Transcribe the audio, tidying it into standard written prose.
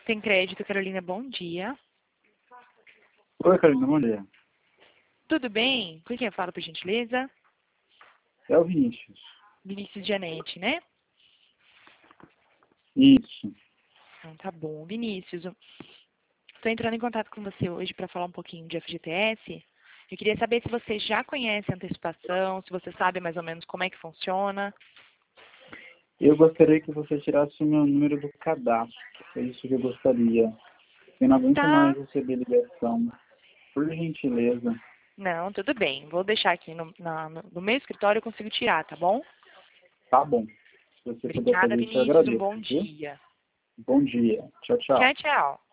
Tem crédito, Carolina, bom dia. Oi, Carolina, bom dia. Tudo bem? Com quem eu falo, por gentileza? É o Vinícius. Vinícius Janete, né? Isso. Então, tá bom. Vinícius, estou entrando em contato com você hoje para falar um pouquinho de FGTS. Eu queria saber se você já conhece a antecipação, se você sabe mais ou menos como é que funciona. Eu gostaria que você tirasse o meu número do cadastro. É isso que eu gostaria. Eu não aguento Tá. mais receber ligação. Por gentileza. Não, tudo bem. Vou deixar aqui no meu escritório, eu consigo tirar, tá bom? Tá bom. Se você puder Obrigada, fazer isso, eu Vinícius. Um agradeço, bom viu? dia. Bom dia. Tchau, Tchau, tchau. tchau.